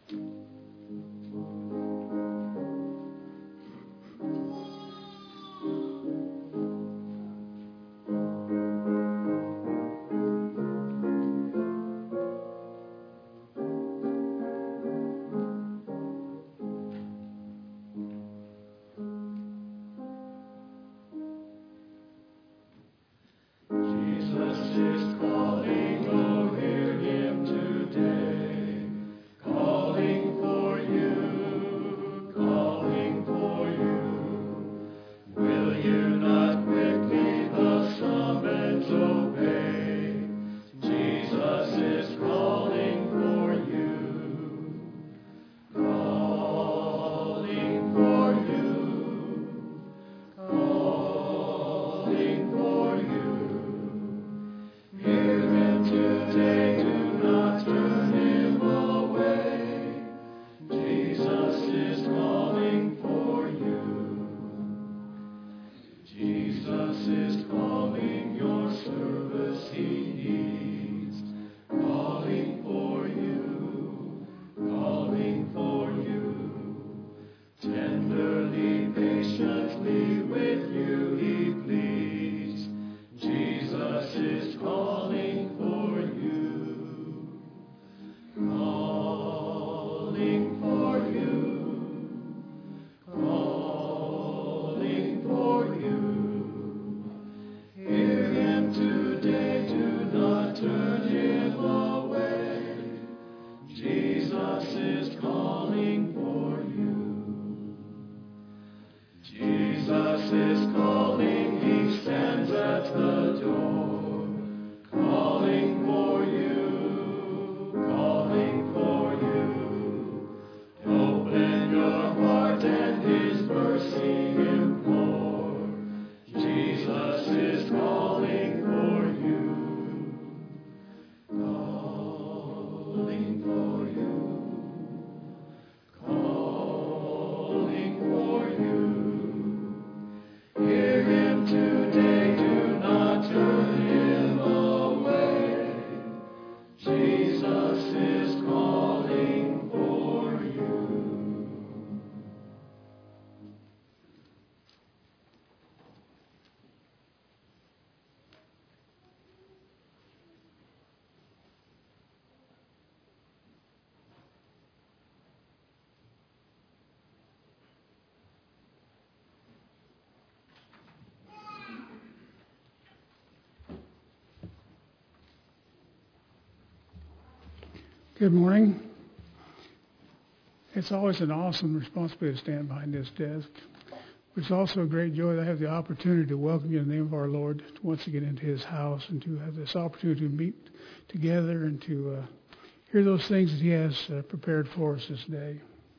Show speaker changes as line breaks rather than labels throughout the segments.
Good morning. It's always an awesome responsibility to stand behind this desk. It's also a great joy to have the opportunity to welcome you in the name of our Lord once again into His house and to have this opportunity to meet together and to hear those things that He has prepared for us this day.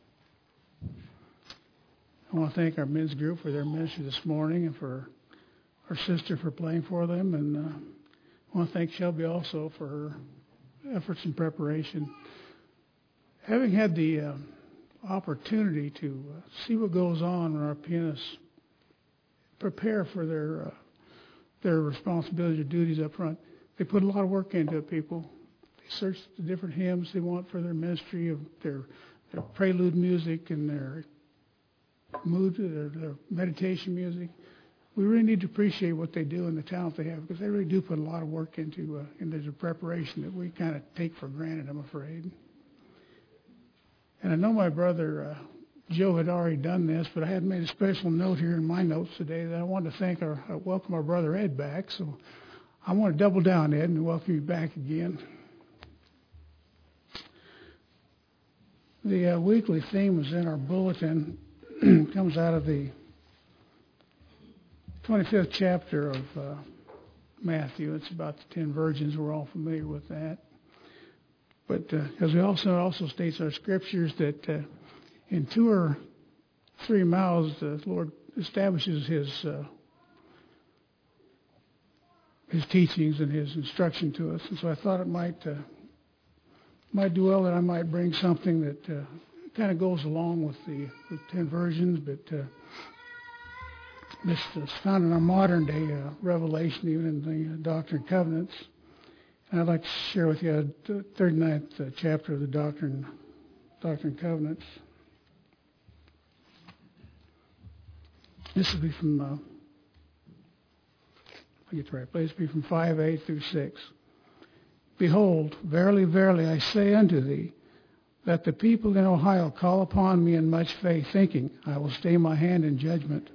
I want to thank our men's group for their ministry this morning and for our sister for playing for them. And I want to thank Shelby also for her efforts in preparation. Having had the opportunity to see what goes on when our pianists prepare for their responsibilities or duties up front, they put a lot of work into it, people. They search the different hymns they want for their ministry, of their prelude music and their mood, their meditation music. We really need to appreciate what they do and the talent they have, because they really do put a lot of work into the preparation that we kind of take for granted, I'm afraid. And I know my brother Joe had already done this, but I had made a special note here in my notes today that I wanted to welcome our brother Ed back. So I want to double down, Ed, and welcome you back again. The weekly theme is in our bulletin. It comes out of the 25th chapter of Matthew. It's about the 10 virgins. We're all familiar with that. But as we also states our scriptures that in 2 or 3 mouths the Lord establishes His teachings and His instruction to us. And so I thought it might do well that I might bring something that kind of goes along with the 10 virgins, but this is found in our modern day revelation, even in the Doctrine and Covenants. And I'd like to share with you the 39th chapter of the Doctrine Doctrine and Covenants. This will be from, I get the right place, be from 5:8 through 6. Behold, verily, verily, I say unto thee, that the people in Ohio call upon me in much faith, thinking, I will stay my hand in judgment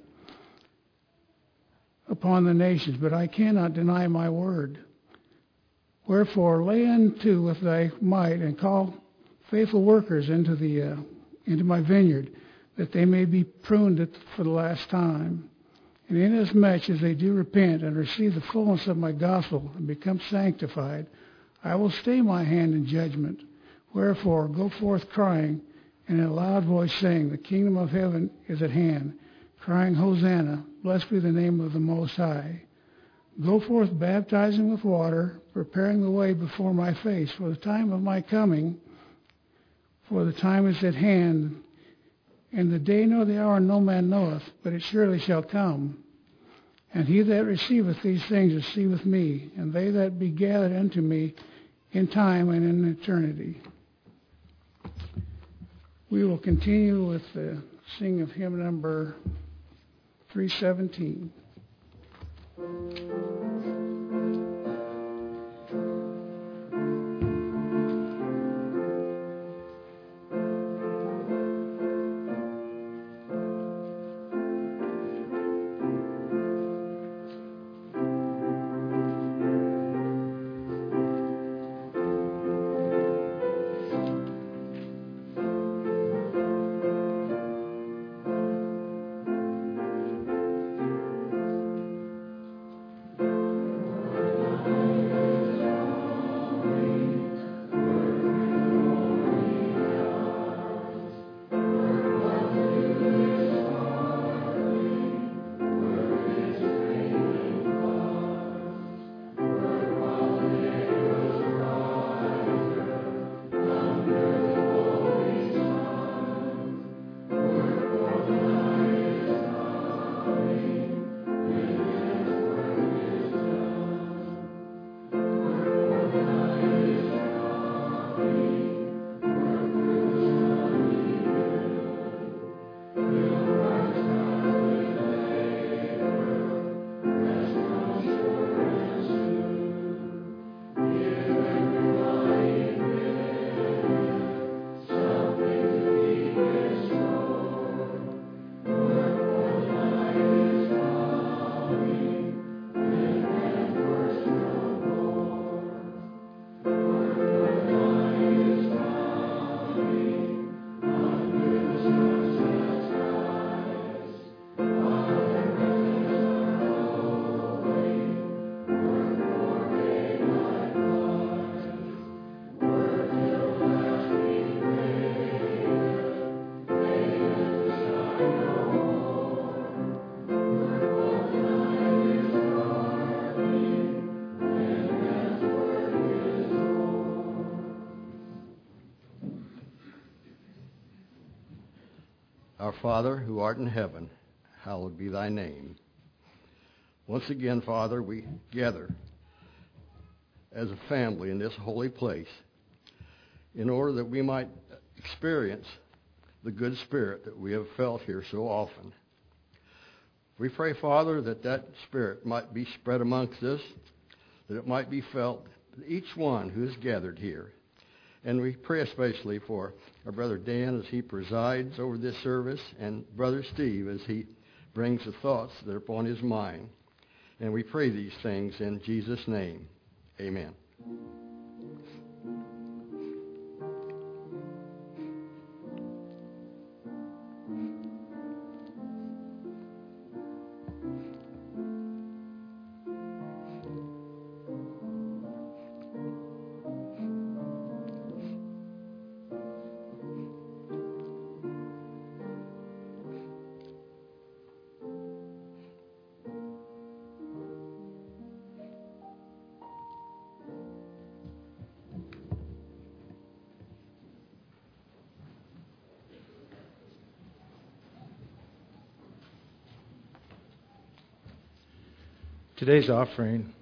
upon the nations, but I cannot deny my word. Wherefore lay unto with thy might, and call faithful workers into my vineyard, that they may be pruned for the last time. And inasmuch as they do repent and receive the fullness of my gospel and become sanctified, I will stay my hand in judgment. Wherefore go forth crying, and in a loud voice saying, the kingdom of heaven is at hand, crying, Hosanna, blessed be the name of the Most High. Go forth baptizing with water, preparing the way before my face for the time of my coming, for the time is at hand, and the day nor the hour no man knoweth, but it surely shall come. And he that receiveth these things receiveth me, and they that be gathered unto me in time and in eternity. We will continue with the singing of hymn number 317.
Our Father, who art in heaven, hallowed be thy name. Once again, Father, we gather as a family in this holy place in order that we might experience the good spirit that we have felt here so often. We pray, Father, that that spirit might be spread amongst us, that it might be felt by each one who is gathered here. And we pray especially for our brother Dan as he presides over this service, and brother Steve as he brings the thoughts that are upon his mind. And we pray these things in Jesus' name. Amen.
Today's offering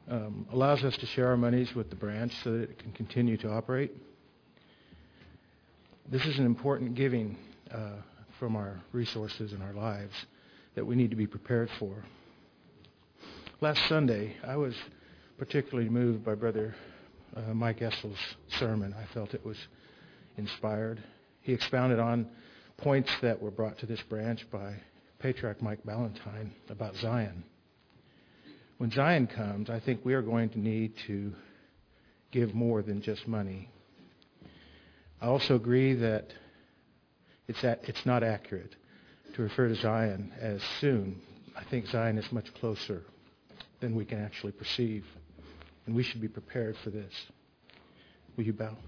allows us to share our monies with the branch so that it can continue to operate. This is an important giving from our resources and our lives that we need to be prepared for. Last Sunday, I was particularly moved by Brother Mike Essel's sermon. I felt it was inspired. He expounded on points that were brought to this branch by Patriarch Mike Ballantyne about Zion. When Zion comes, I think we are going to need to give more than just money. I also agree that it's not accurate to refer to Zion as soon. I think Zion is much closer than we can actually perceive, and we should be prepared for this. Will you bow?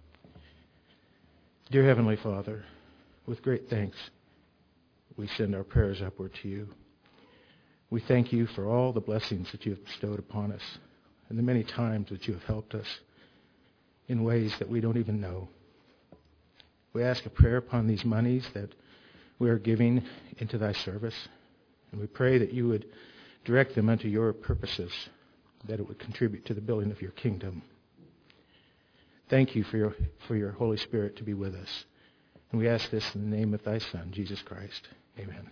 Dear Heavenly Father, with great thanks, we send our prayers upward to you. We thank you for all the blessings that you have bestowed upon us and the many times that you have helped us in ways that we don't even know. We ask a prayer upon these monies that we are giving into thy service, and we pray that you would direct them unto your purposes, that it would contribute to the building of your kingdom. Thank you for your Holy Spirit to be with us. And we ask this in the name of thy Son, Jesus Christ. Amen.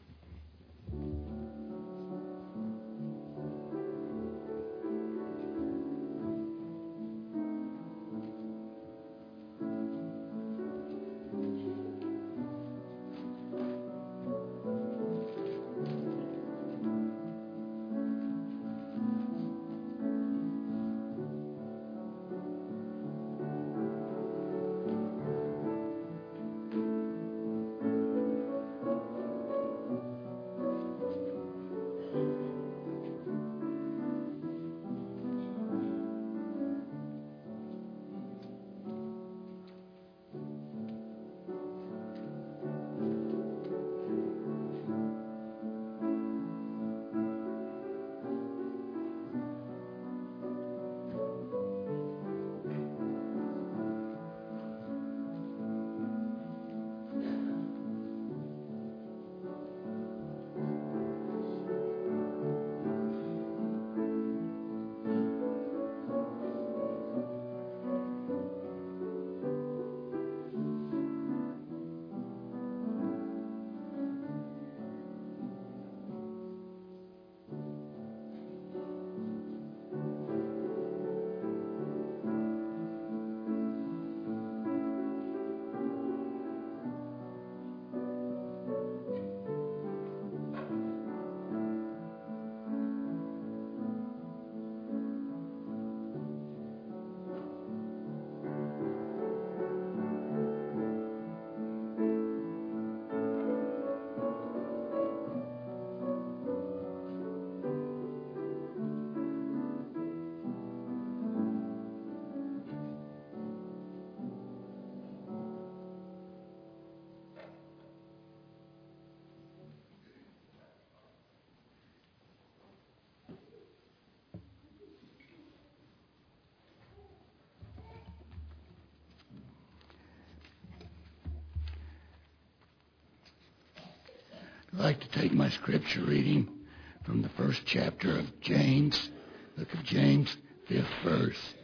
I'd like to take my scripture reading from the first chapter of James, book of James, 5th verse.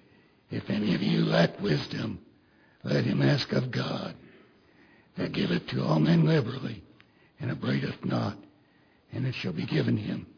If any of you lack wisdom, let him ask of God, that giveth to all men liberally, and upbraideth not, and it shall be given him.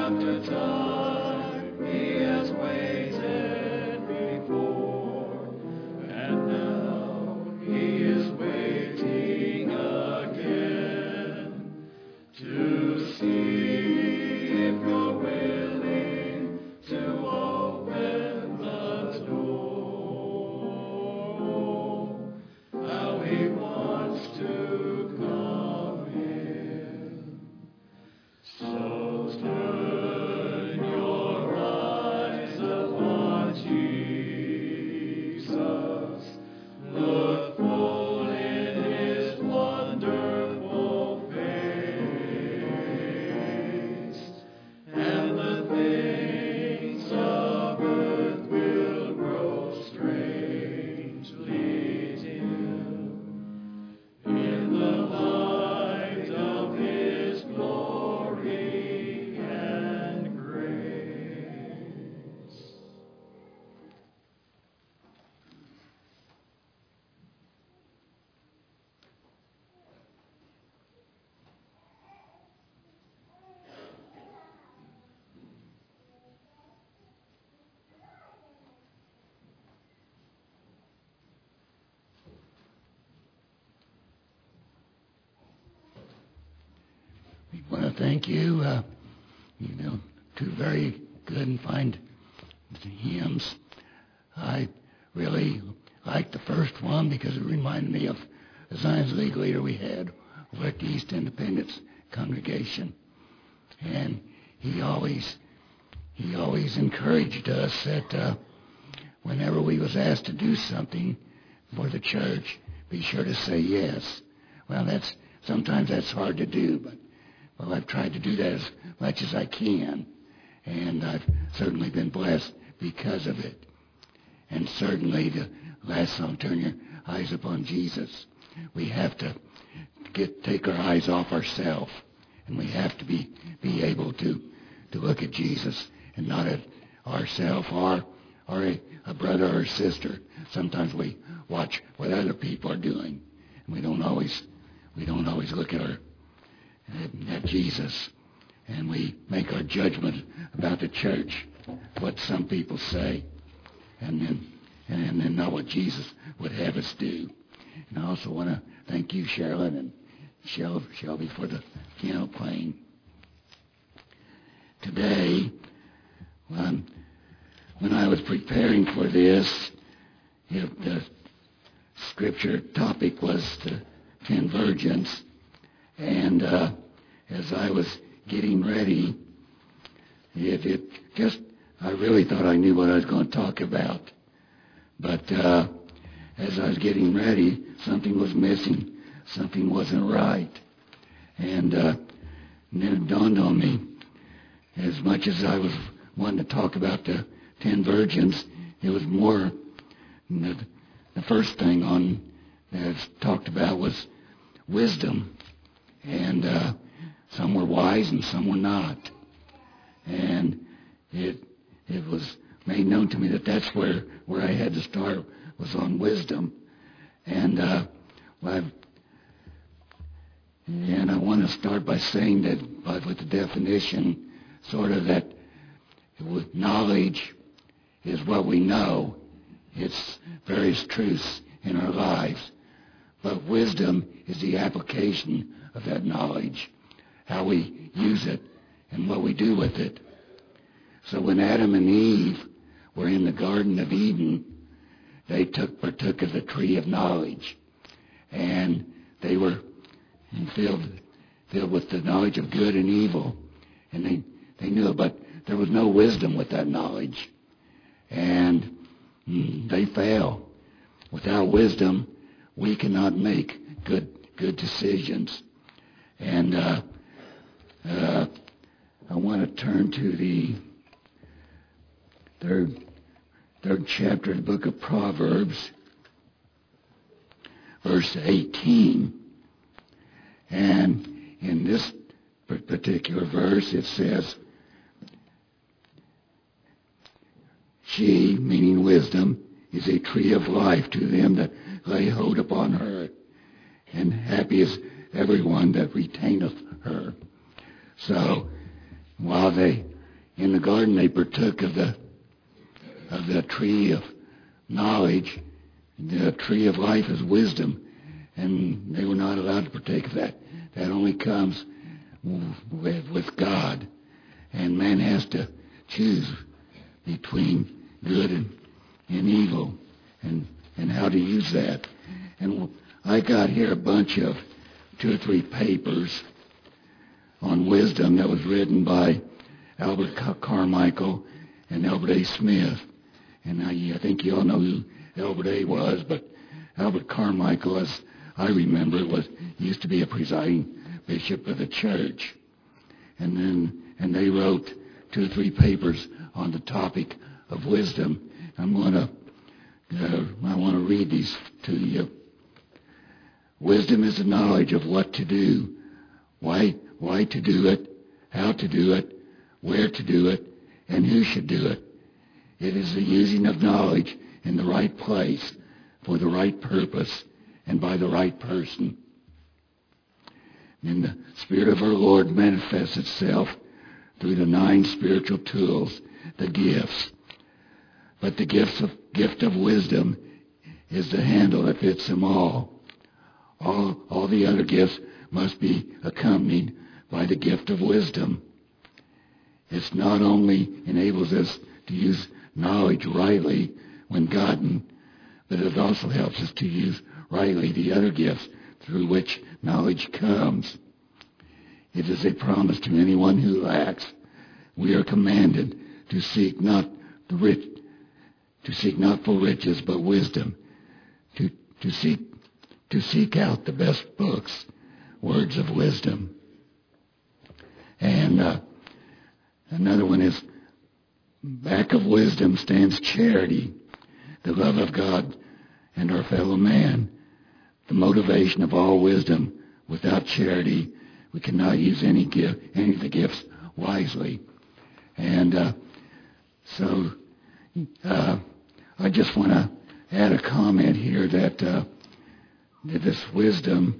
I want to thank you. Two very good and fine hymns. I really liked the first one because it reminded me of the Zion's League leader we had over at the East Independence congregation. And he always encouraged us that whenever we was asked to do something for the church, be sure to say yes. Well, sometimes that's hard to do, but I've tried to do that as much as I can, and I've certainly been blessed because of it. And certainly the last song, Turn Your Eyes Upon Jesus, we have to take our eyes off ourselves, and we have to be able to look at Jesus and not at ourselves or a brother or a sister. Sometimes we watch what other people are doing, and we don't always look at Jesus, and we make our judgment about the church, what some people say, and then not what Jesus would have us do. And I also want to thank you, Sherilyn and Shelby, for the piano playing. Today, when I was preparing for this, the scripture topic was the 10 virgins. And as I was getting ready, I really thought I knew what I was going to talk about. But as I was getting ready, something was missing. Something wasn't right. And then it dawned on me, as much as I was wanting to talk about the 10 virgins, it was more, the first thing that was talked about was wisdom. And some were wise and some were not. And it was made known to me that that's where I had to start, was on wisdom. And I want to start by saying that, with the definition, sort of that with knowledge is what we know. It's various truths in our lives. But wisdom is the application of that knowledge, how we use it and what we do with it. So when Adam and Eve were in the Garden of Eden, they partook of the tree of knowledge, and they were filled with the knowledge of good and evil, and they knew it, but there was no wisdom with that knowledge, and they fail. Without wisdom, we cannot make good decisions. And I want to turn to the third chapter of the book of Proverbs, verse 18. And in this particular verse, it says, she, meaning wisdom, is a tree of life to them that lay hold upon her, and happy is everyone that retaineth her. So while they in the garden they partook of the tree of knowledge. The tree of life is wisdom, and they were not allowed to partake of that. That only comes with God, and man has to choose between good and evil, and how to use that. And I got here a bunch of 2 or 3 papers on wisdom that was written by Albert Carmichael and Albert A. Smith. And I think you all know who Albert A. was, but Albert Carmichael, as I remember, used to be a presiding bishop of the church. And they wrote 2 or 3 papers on the topic of wisdom. I want to read these to you. Wisdom is the knowledge of what to do, why to do it, how to do it, where to do it, and who should do it. It is the using of knowledge in the right place, for the right purpose, and by the right person. And the Spirit of our Lord manifests itself through the 9 spiritual tools, the gifts. But the gift of wisdom is the handle that fits them all. All the other gifts must be accompanied by the gift of wisdom. It not only enables us to use knowledge rightly when gotten, but it also helps us to use rightly the other gifts through which knowledge comes. It is a promise to anyone who lacks. We are commanded to seek not for riches, but wisdom, to seek out the best books, words of wisdom. And another one is, back of wisdom stands charity, the love of God and our fellow man, the motivation of all wisdom. Without charity, we cannot use any of the gifts wisely. And so I just want to add a comment here that this wisdom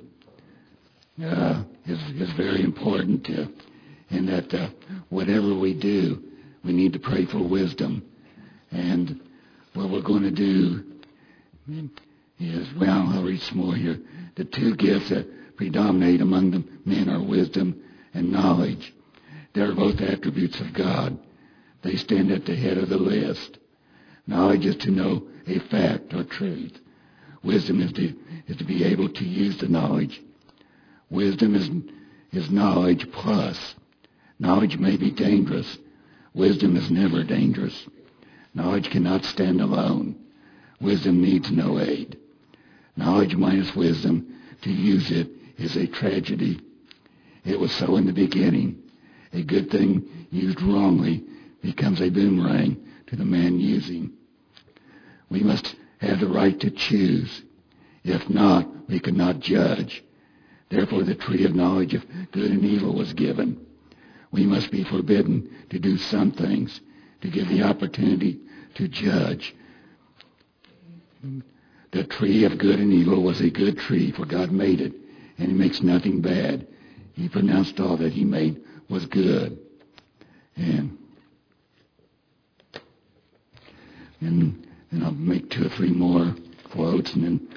is very important, and that whatever we do, we need to pray for wisdom. And what we're going to do is, well, I'll read some more here. The 2 gifts that predominate among the men are wisdom and knowledge. They are both attributes of God. They stand at the head of the list. Knowledge is to know a fact or truth. Wisdom is to be able to use the knowledge. Wisdom is knowledge plus. Knowledge may be dangerous. Wisdom is never dangerous. Knowledge cannot stand alone. Wisdom needs no aid. Knowledge minus wisdom, to use it, is a tragedy. It was so in the beginning. A good thing used wrongly becomes a boomerang to the man using. We must have the right to choose. If not, we cannot judge. Therefore, the tree of knowledge of good and evil was given. We must be forbidden to do some things, to give the opportunity to judge. The tree of good and evil was a good tree, for God made it, and He makes nothing bad. He pronounced all that He made was good. And I'll make 2 or 3 more quotes, and then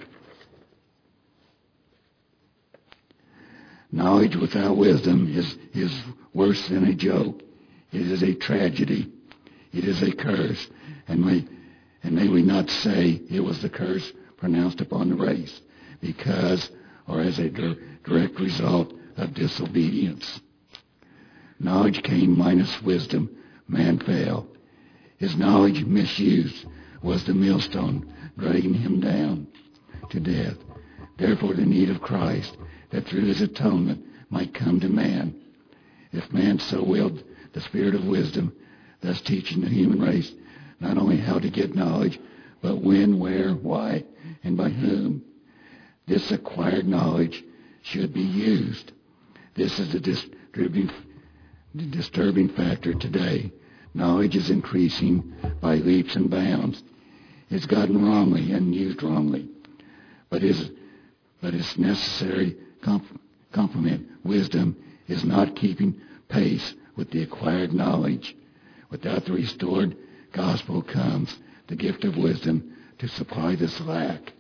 knowledge without wisdom is worse than a joke. It is a tragedy. It is a curse. And may we not say it was the curse pronounced upon the race, because, or as a direct result of disobedience. Knowledge came minus wisdom. Man fell. His knowledge misused was the millstone dragging him down to death. Therefore, the need of Christ, that through His atonement might come to man. If man so willed, the Spirit of wisdom, thus teaching the human race not only how to get knowledge, but when, where, why, and by whom. This acquired knowledge should be used. This is the disturbing factor today. Knowledge is increasing by leaps and bounds. It's gotten wrongly and used wrongly. But its necessary complement, wisdom, is not keeping pace with the acquired knowledge. Without the restored gospel comes the gift of wisdom to supply this lack.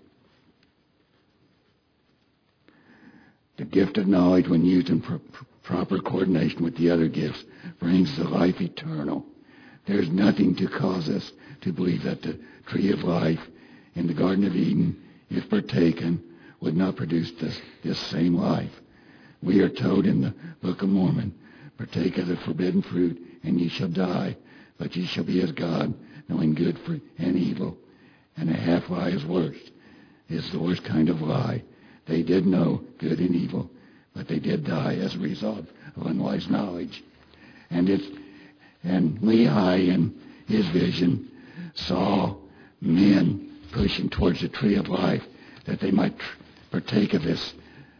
The gift of knowledge, when used in proper coordination with the other gifts, brings the life eternal. There's nothing to cause us to believe that the tree of life in the Garden of Eden, if partaken, would not produce this same life. We are told in the Book of Mormon, partake of the forbidden fruit, and ye shall die, but ye shall be as God, knowing good and evil. And a half lie is worse. It's the worst kind of lie. They did know good and evil, but they did die as a result of unwise knowledge. And Lehi, in his vision, saw men pushing towards the tree of life that they might partake of this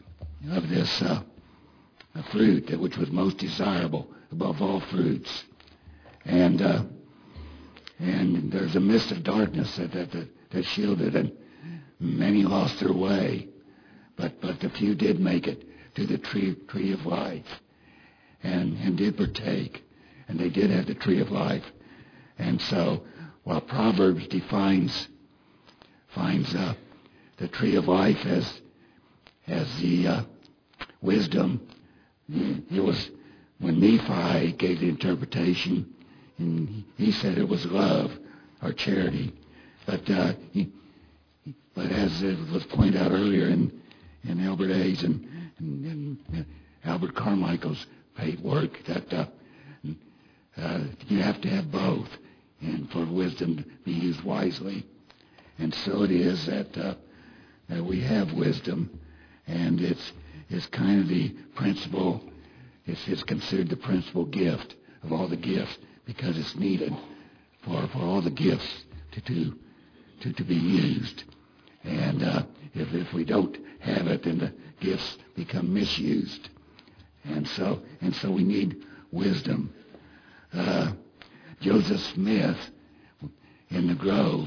fruit, which was most desirable above all fruits. And there's a mist of darkness that shielded, and many lost their way. But the few did make it to the tree of life, and did partake, and they did have the tree of life. And so, while Proverbs finds the tree of life as the wisdom, it was when Nephi gave the interpretation, and he said it was love or charity. But as it was pointed out earlier in Albert A's and Albert Carmichael's paid work, that you have to have both, and for wisdom to be used wisely. And so it is that we have wisdom, and it's kind of the principal. It's considered the principal gift of all the gifts, because it's needed for all the gifts to be used. And if we don't have it, then the gifts become misused. And so we need wisdom. Joseph Smith in the Grove,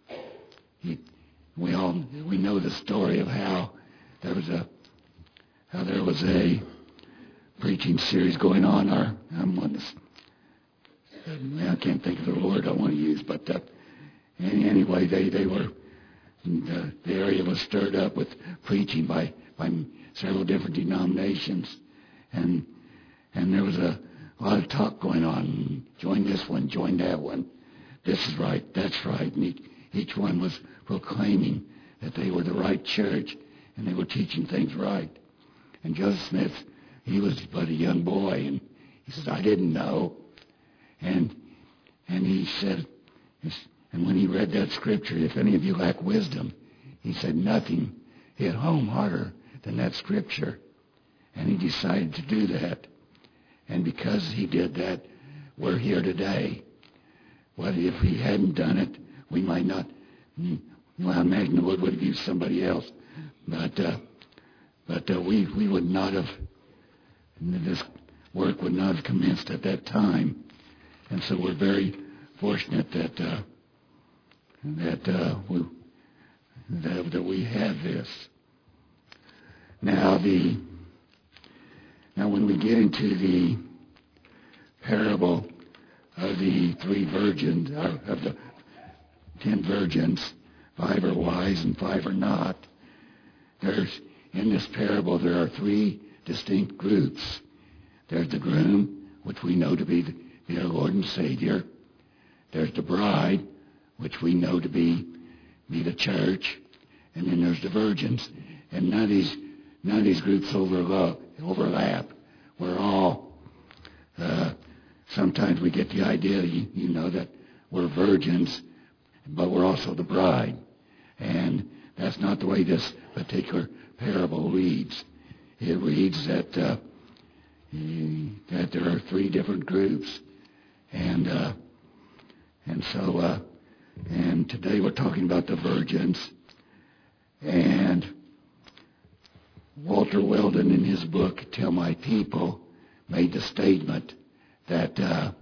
we know the story of how there was a preaching series going on. I can't think of the word I want to use, but anyway, they were, the area was stirred up with preaching by several different denominations, and there was a lot of talk going on. Join this one, join that one. This is right, that's right. And each one was proclaiming that they were the right church and they were teaching things right. And Joseph Smith, he was but a young boy, and he says, I didn't know. And he said, and when he read that scripture, if any of you lack wisdom, he said nothing hit home harder than that scripture. And he decided to do that. And because he did that, we're here today. What if he hadn't done it? We might not. Well, I imagine the Lord would have used somebody else. But we would not have, this work would not have commenced at that time. And so we're very fortunate that we have this. Now when we get into the parable of the 3 virgins, of the 10 virgins, 5 are wise and 5 are not. In this parable there are 3 distinct groups. There's the groom, which we know to be our Lord and Savior. There's the bride, which we know to be the church. And then there's the virgins. And none of these groups overlap. We're all, sometimes we get the idea, that we're virgins, but we're also the bride. And that's not the way this particular parable reads. It reads that there are 3 different groups. And today we're talking about the virgins. And Walter Weldon, in his book, Tell My People, made the statement that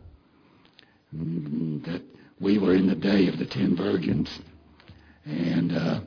we were in the day of the 10 virgins. And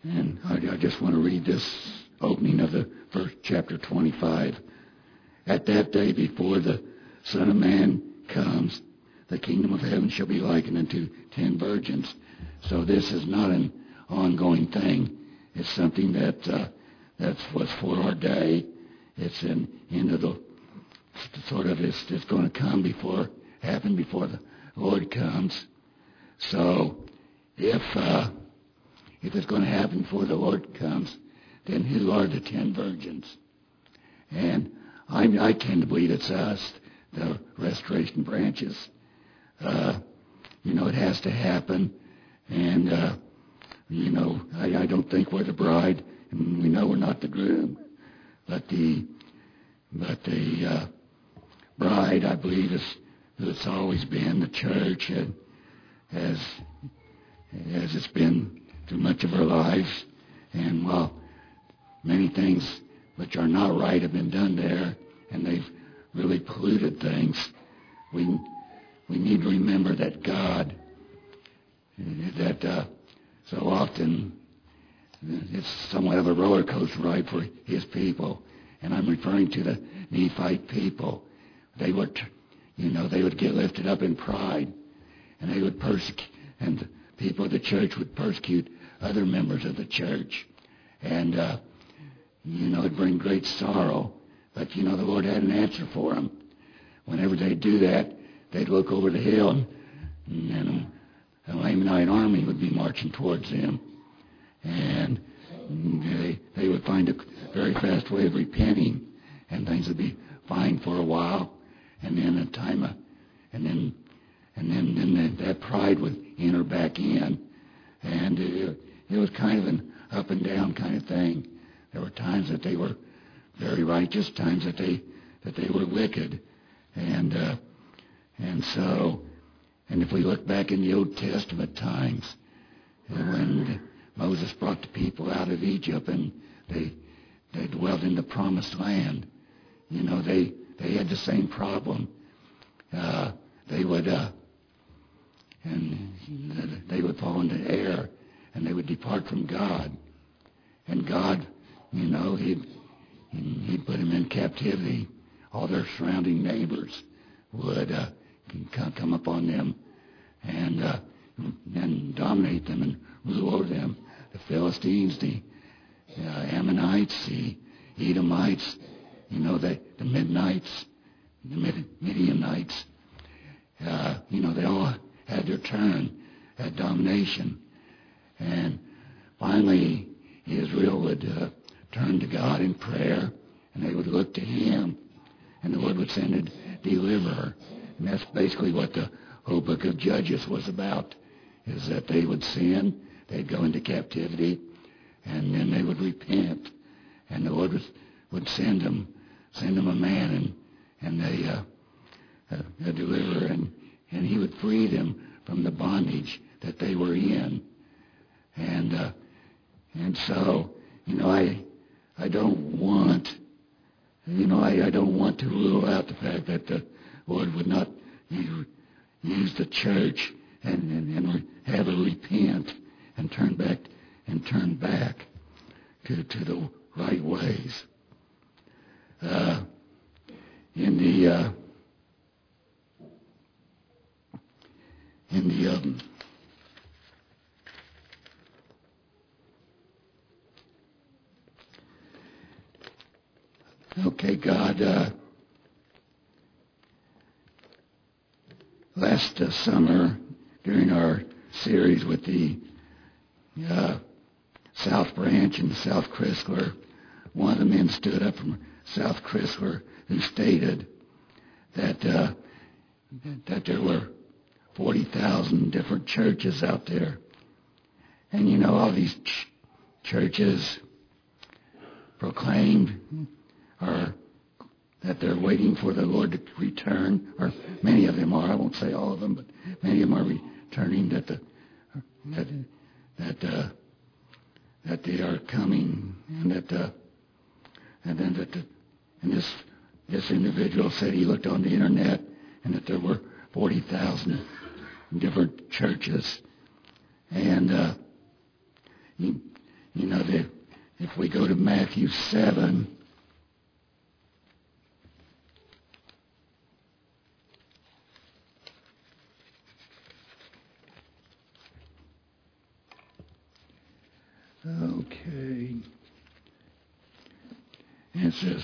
And I just want to read this opening of the first chapter 25. At that day before the Son of Man comes, the kingdom of heaven shall be likened unto 10 virgins. So this is not an ongoing thing. It's something that was for our day. It's an end of the sort of it's going to happen before the Lord comes. So if it's going to happen before the Lord comes, then who are the 10 virgins? And I tend to believe it's us, the restoration branches. It has to happen. And, I don't think we're the bride, and we know we're not the groom. But the bride, I believe, is who it's always been, the church, as it's been through much of our lives. And while many things which are not right have been done there, and they've really polluted things, we need to remember that God, that so often it's somewhat of a roller coaster ride for His people. And I'm referring to the Nephite people. They would get lifted up in pride, and they would persecute, and the people of the church would persecute other members of the church. And, it'd bring great sorrow. But, the Lord had an answer for them. Whenever they'd do that, they'd look over the hill, and an Ammonite army would be marching towards them. And they would find a very fast way of repenting, and things would be fine for a while. And then that pride would enter back in. And it was kind of an up and down kind of thing. There were times that they were very righteous, times that they were wicked. And if we look back in the Old Testament times, when Moses brought the people out of Egypt and they dwelt in the promised land, they had the same problem. They would fall into error, and they would depart from God. And God, He'd put them in captivity. All their surrounding neighbors would come upon them and dominate them and rule over them. The Philistines, the Ammonites, the Edomites, the Midianites, the Midianites. They all had their turn at domination. And finally, Israel would turn to God in prayer, and they would look to Him, and the Lord would send a deliverer. And that's basically what the whole book of Judges was about, is that they would sin, they'd go into captivity, and then they would repent, and the Lord would send them a man, and a deliverer, and He would free them from the bondage that they were in. And so, I don't want, I don't want to rule out the fact that the Lord would not use the church and have her repent and turn back to the right ways. Okay, God, last summer during our series with the South Branch and South Chrysler, one of the men stood up from South Chrysler who stated that there were 40,000 different churches out there. And all these churches proclaimed that they're waiting for the Lord to return, or many of them are. I won't say all of them, but many of them are returning. That they are coming, and this individual said he looked on the internet and that there were 40,000 different churches, and if we go to Matthew 7, okay, and it says,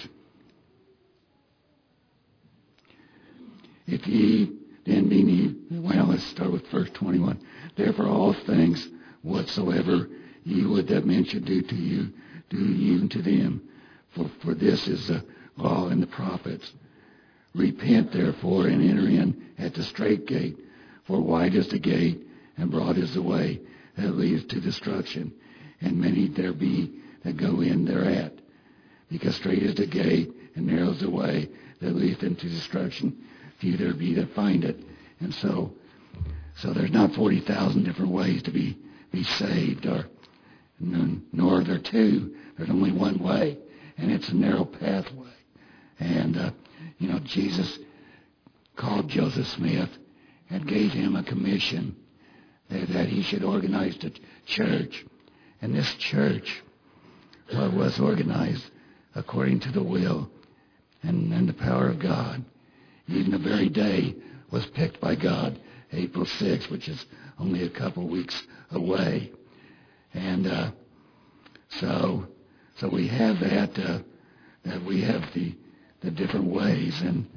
if ye then be ye, well, let's start with verse 21. Therefore all things whatsoever ye would that men should do to you, do ye unto them. For this is the law and the prophets. Repent therefore and enter in at the strait gate. For wide is the gate, and broad is the way that leads to destruction. And many there be that go in thereat. Because strait is the gate, and narrow is the way that leadeth into destruction. Few there be that find it. And so there's not 40,000 different ways to be saved, or nor are there two. There's only one way, and it's a narrow pathway. And Jesus called Joseph Smith and gave him a commission that he should organize the church. And this church was organized according to the will and the power of God. Even the very day was picked by God, April 6th, which is only a couple weeks away. And so we have that we have the different ways.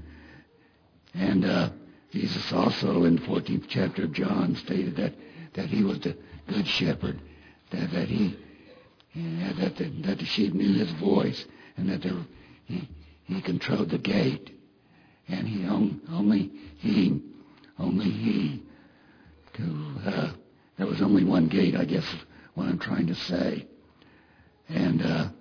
And Jesus also in the 14th chapter of John stated that he was the good shepherd, that the sheep knew his voice, and that he controlled the gate. And only he. There was only one gate, I guess, is what I'm trying to say. And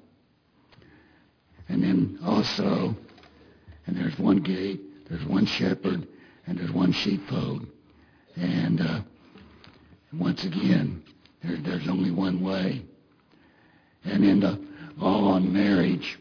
then also, and there's one gate, there's one shepherd, and there's one sheepfold. And once again, there's only one way. And in the law on marriage,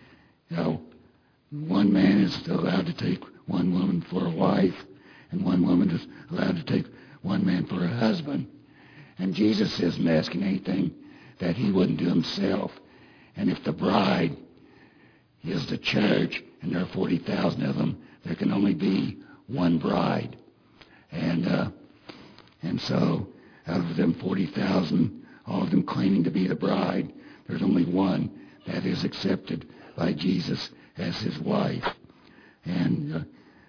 one man is allowed to take one woman for a wife, and one woman is allowed to take one man for a husband. And Jesus isn't asking anything that he wouldn't do himself. And if the bride is the church, and there are 40,000 of them, there can only be one bride. And so out of them 40,000, all of them claiming to be the bride, there's only one that is accepted by Jesus as his wife. And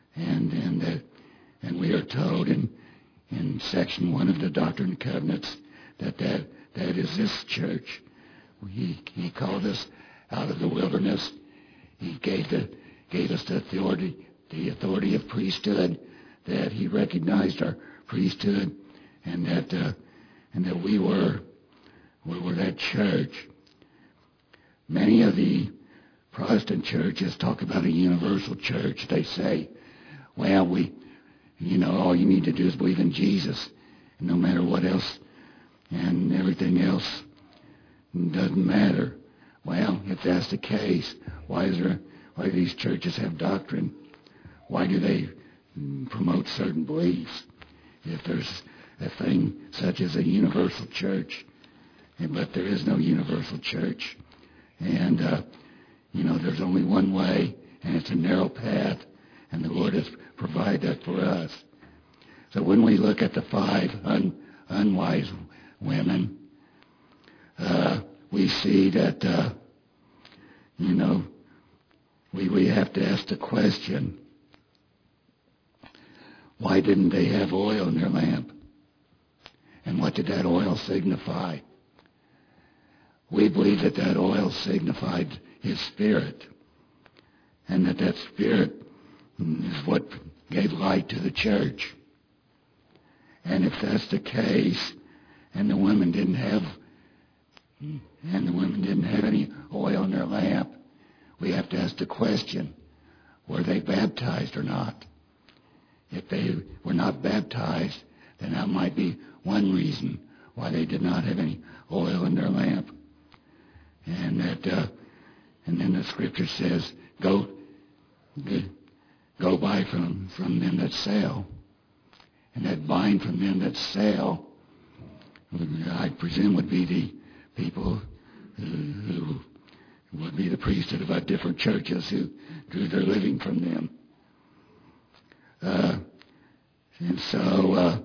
we are told in section 1 of the Doctrine and Covenants that is this church. He called us out of the wilderness. He gave us the authority of priesthood, that he recognized our priesthood, and that we were that church. Many of the Protestant churches talk about a universal church. They say, well, all you need to do is believe in Jesus, and no matter what else and everything else doesn't matter. Well, if that's the case, why do these churches have doctrine? Why do they promote certain beliefs? If there's a thing such as a universal church, but there is no universal church. And there's only one way, and it's a narrow path, and the Lord has provided that for us. So when we look at the 5 unwise women, we see that, we have to ask the question, why didn't they have oil in their lamp? And what did that oil signify? We believe that oil signified his Spirit, and that Spirit is what gave light to the church. And if that's the case, and the women didn't have any oil in their lamp, we have to ask the question, were they baptized or not? If they were not baptized, then that might be one reason why they did not have any oil in their lamp. And then the scripture says, go buy from them that sell. And that buying from them that sell, I presume, would be the people who would be the priesthood of different churches who drew their living from them. And so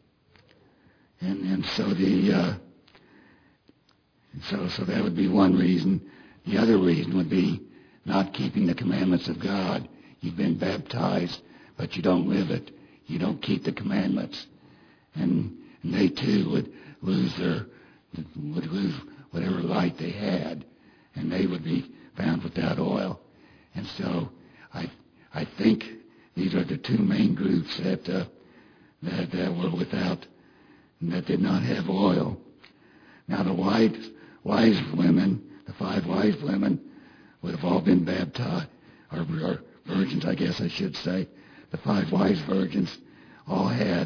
that would be one reason. The other reason would be not keeping the commandments of God. You've been baptized, but you don't live it. You don't keep the commandments, and they too would lose whatever light they had, and they would be found without oil. And so I think these are the two main groups that were without, that did not have oil. Now the wise women, the 5 wise women, would have all been baptized, or virgins, I guess I should say. The 5 wise virgins all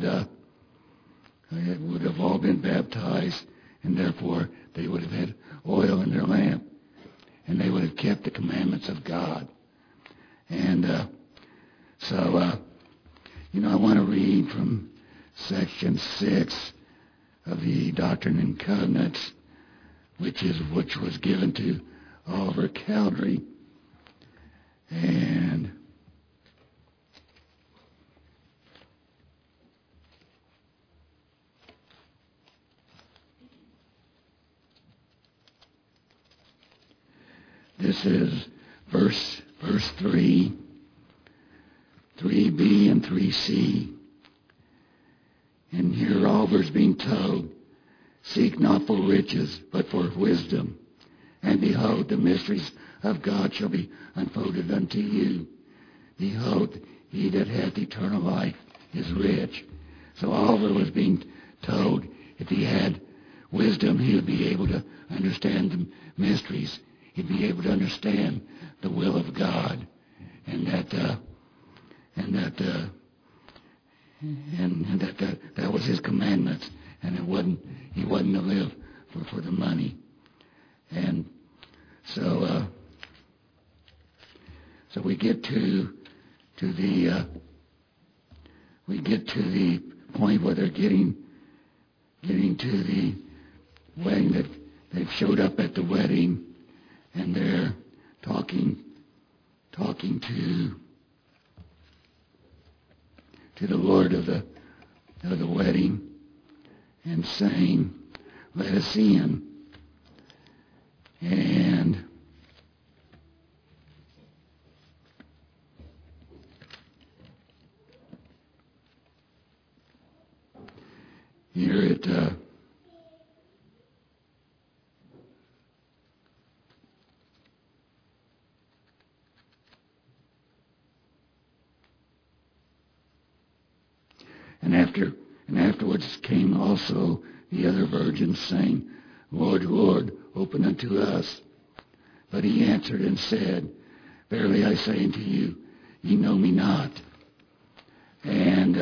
would have all been baptized, and therefore they would have had oil in their lamp, and they would have kept the commandments of God. And I want to read from section 6 of the Doctrine and Covenants, which was given to Oliver Cowdery. And this is verse 3, 3b and 3c. And here Oliver's being told, seek not for riches, but for wisdom. And behold, the mysteries of God shall be unfolded unto you. Behold, he that hath eternal life is rich. So Oliver was being told if he had wisdom, he would be able to understand the mysteries. He'd be able to understand the will of God, and that was his commandments, and he wasn't to live for the money. And so we get to the point where they're getting to the wedding, that they've showed up at the wedding, and they're talking to the Lord of the wedding, and saying, let us in. And here it and afterwards came also the other virgins, saying, Lord, Lord, open unto us. But he answered and said, verily I say unto you, ye know me not. And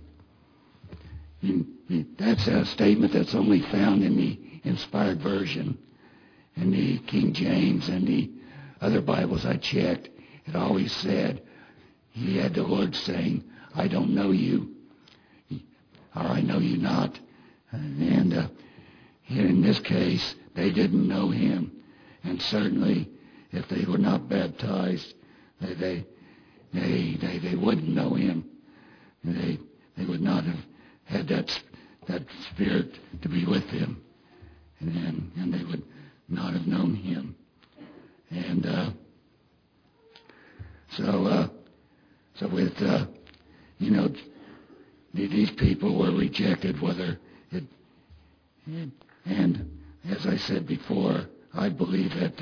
that's a statement that's only found in the Inspired Version. In the King James and the other Bibles I checked, it always said, he had the Lord saying, I don't know you, or I know you not. And here in this case, they didn't know him. And certainly, if they were not baptized, they wouldn't know him. They would not have had that spirit to be with him, and they would not have known him. And so with these people were rejected, and as I said before, I believe that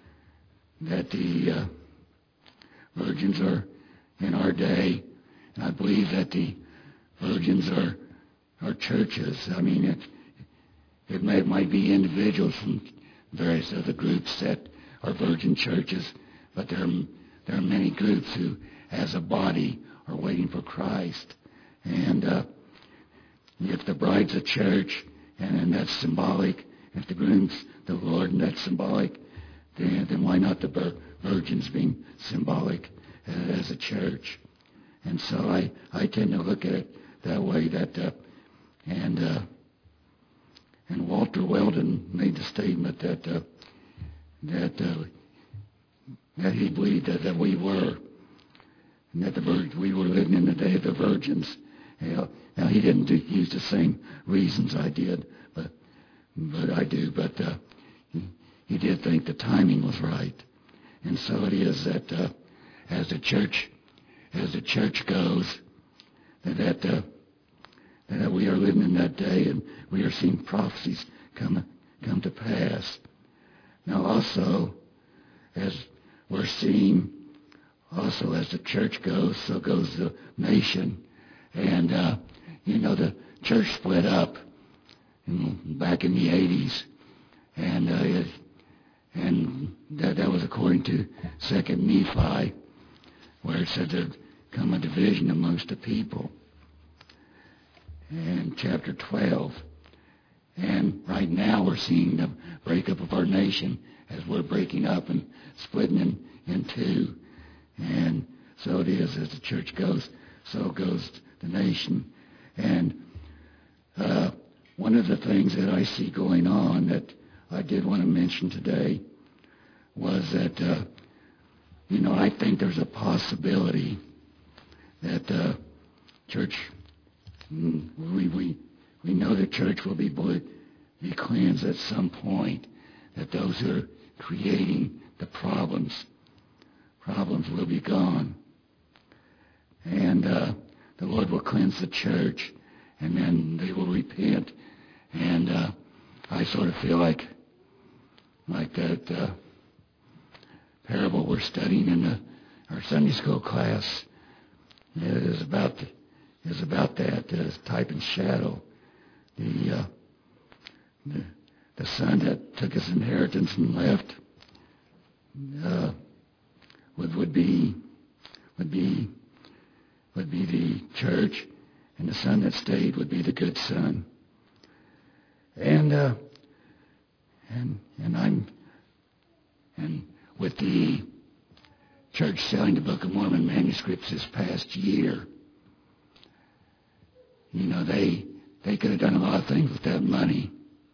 the virgins are in our day, and I believe that the virgins are churches. I mean, it might be individuals from various other groups that are virgin churches, but there are many groups who, as a body, are waiting for Christ. And if the bride's a church, and that's symbolic, if the groom's the Lord, and that's symbolic, then why not the virgins being symbolic as a church? And so I tend to look at it that way. And Walter Weldon made the statement that that he believed that we were, and that we were living in the day of the virgins. Now he didn't use the same reasons I did, but I do. But he did think the timing was right, and so it is that as the church goes, that we are living in that day, and we are seeing prophecies come to pass. Now also, as we're seeing, also as the church goes, so goes the nation. And, the church split up back in the 80s. And that was according to 2 Nephi, where it said there'd come a division amongst the people. And chapter 12. And right now we're seeing the breakup of our nation as we're breaking up and splitting in two. And so it is, as the church goes, so goes the nation. And one of the things that I see going on that I did want to mention today was that, I think there's a possibility that church, we know the church will be cleansed at some point, that those who are creating the problems will be gone. And the Lord will cleanse the church, and then they will repent. And I sort of feel like that parable we're studying in our Sunday school class is about that type and shadow. The son that took his inheritance and left would be the church, and the son that stayed would be the good son. And with the church selling the Book of Mormon manuscripts this past year, they could have done a lot of things with that money.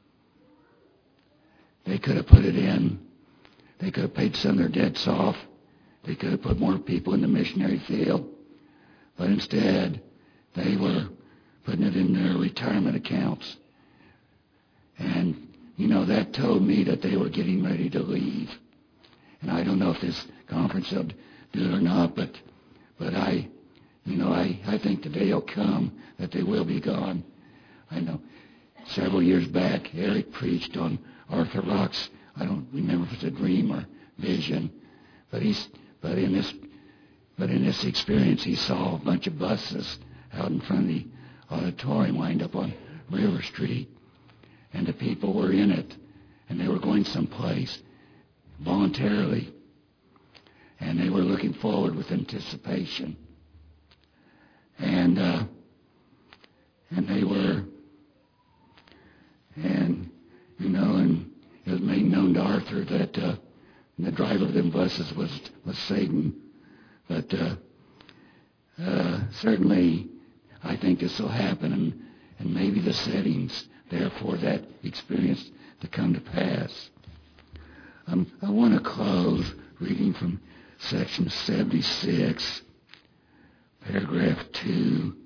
They could have put it in. They could have paid some of their debts off. They could have put more people in the missionary field. But instead, they were putting it in their retirement accounts. And, that told me that they were getting ready to leave. And I don't know if this conference will do it or not, but I think the day will come that they will be gone. I know several years back, Eric preached on Arthur Rock's, I don't remember if it's a dream or vision, but in this experience, he saw a bunch of buses out in front of the auditorium lined up on River Street, and the people were in it, and they were going someplace voluntarily, and they were looking forward with anticipation, and they were, and it was made known to Arthur that the driver of them buses was Satan. But certainly, I think this will happen, and maybe the settings there for that experience to come to pass. I want to close reading from section 76, paragraph 2.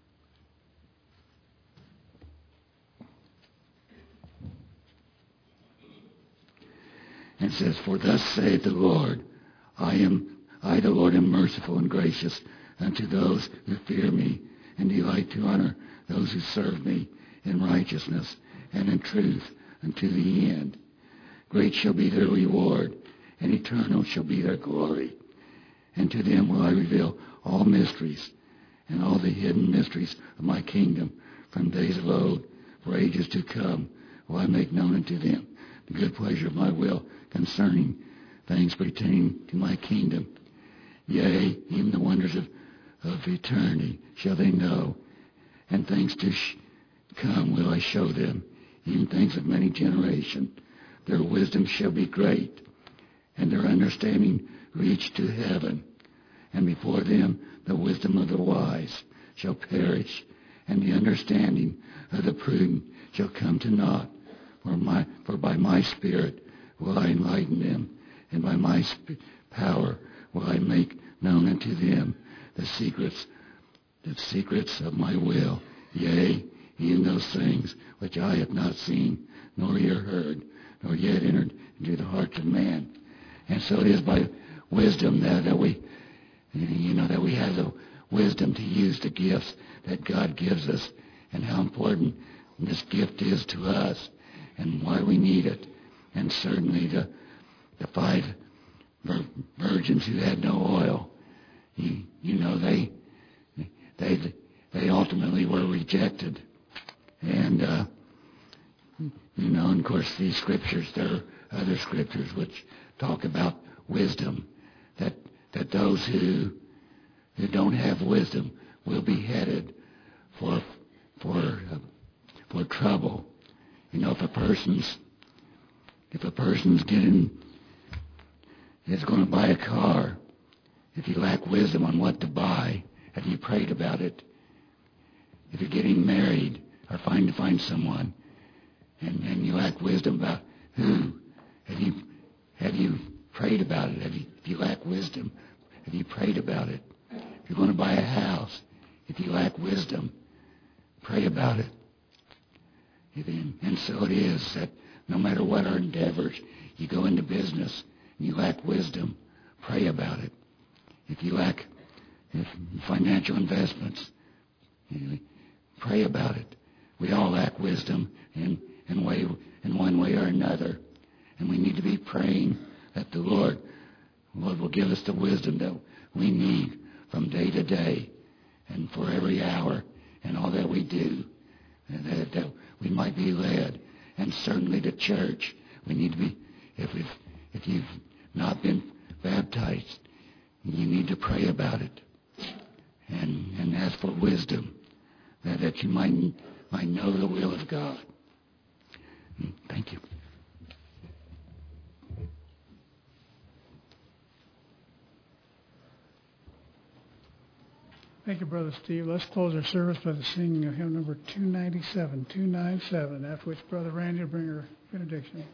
And it says, "For thus saith the Lord, I, the Lord, am merciful and gracious unto those who fear me, and delight to honor those who serve me in righteousness and in truth unto the end. Great shall be their reward, and eternal shall be their glory. And to them will I reveal all mysteries, and all the hidden mysteries of my kingdom from days of old, for ages to come will I make known unto them the good pleasure of my will concerning things pertaining to my kingdom. Yea, even the wonders of eternity shall they know, and things to come will I show them, even things of many generations. Their wisdom shall be great, and their understanding reach to heaven. And before them the wisdom of the wise shall perish, and the understanding of the prudent shall come to naught. For by my Spirit will I enlighten them, and by my power will I make known unto them the secrets of my will, yea, even those things which I have not seen, nor ear heard, nor yet entered into the hearts of man. And so it is by wisdom that we have the wisdom to use the gifts that God gives us, and how important this gift is to us, and why we need it. And certainly the 5 virgins who had no oil, they ultimately were rejected. And and of course these scriptures, there are other scriptures which talk about wisdom, that those who don't have wisdom will be headed for trouble. If a person's is going to buy a car, if you lack wisdom on what to buy, have you prayed about it? If you're getting married or trying to find someone, and you lack wisdom about who, have you prayed about it? If you lack wisdom, have you prayed about it? If you're going to buy a house, if you lack wisdom, pray about it. And so it is that no matter what our endeavors, you go into business and you lack wisdom, pray about it. If you lack financial investments, pray about it. We all lack wisdom in one way or another, and we need to be praying that the Lord will give us the wisdom that we need from day to day and for every hour and all that we do, and that we might be led. And certainly the church, we need to be, if you've not been baptized, you need to pray about it and ask for wisdom, that you might know the will of God. Thank you.
Thank you, Brother Steve. Let's close our service by the singing of hymn number 297, after which Brother Randy will bring our benediction.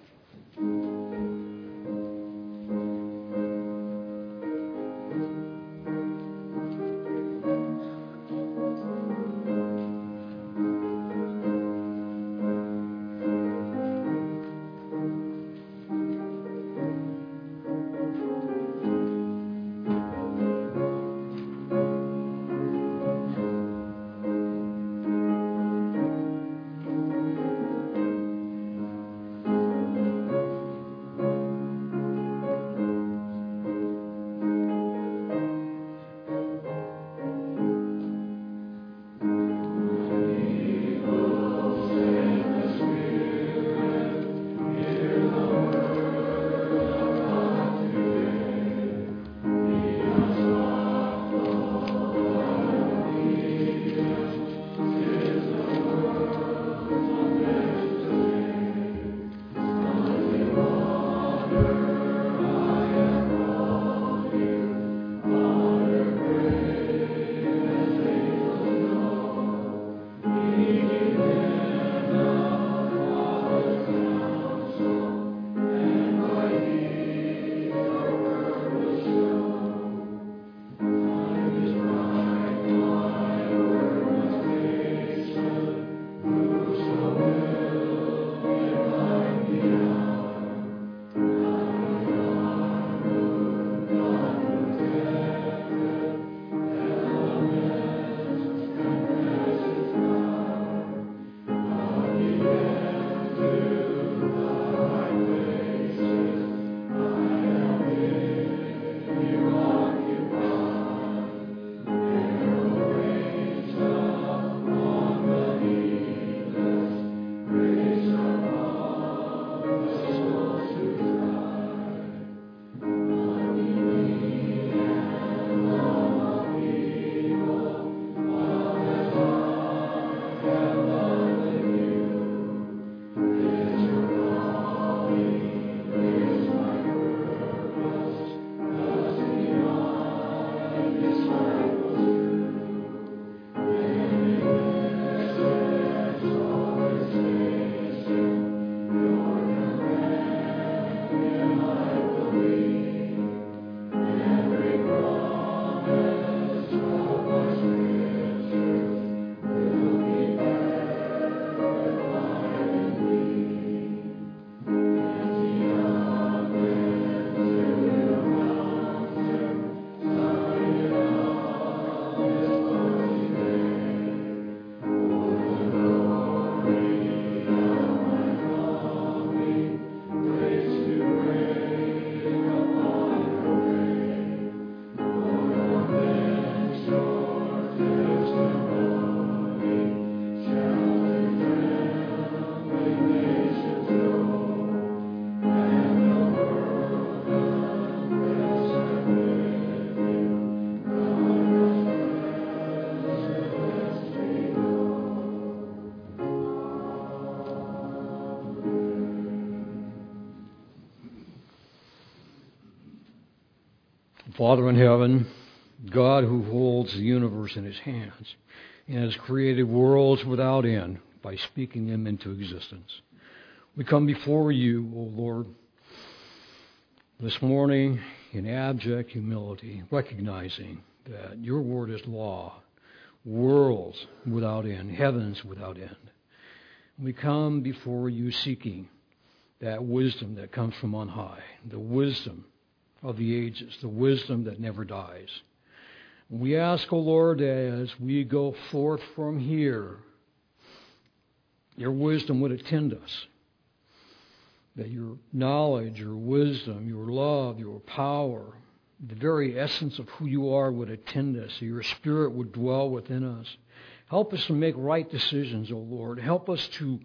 Father in heaven, God who holds the universe in his hands and has created worlds without end by speaking them into existence. We come before you, O Lord, this morning in abject humility, recognizing that your word is law, worlds without end, heavens without end. We come before you seeking that wisdom that comes from on high, the wisdom of the ages, the wisdom that never dies. We ask, O Lord, as we go forth from here, your wisdom would attend us, that your knowledge, your wisdom, your love, your power, the very essence of who you are would attend us, that your Spirit would dwell within us. Help us to make right decisions, O Lord. Help us to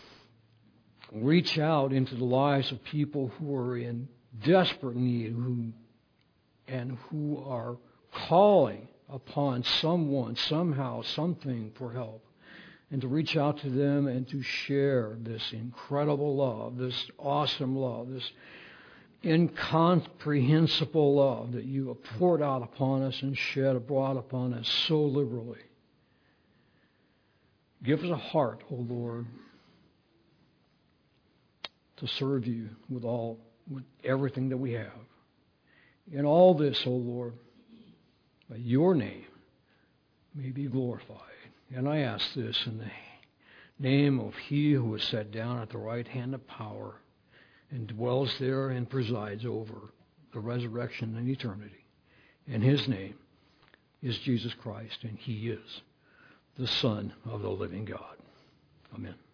reach out into the lives of people who are in desperate need, who are calling upon someone, somehow, something for help, and to reach out to them and to share this incredible love, this awesome love, this incomprehensible love that you have poured out upon us and shed abroad upon us so liberally. Give us a heart, O Lord, to serve you with everything that we have. In all this, O Lord, that your name may be glorified. And I ask this in the name of he who is set down at the right hand of power and dwells there and presides over the resurrection and eternity. And his name is Jesus Christ, and he is the Son of the living God. Amen.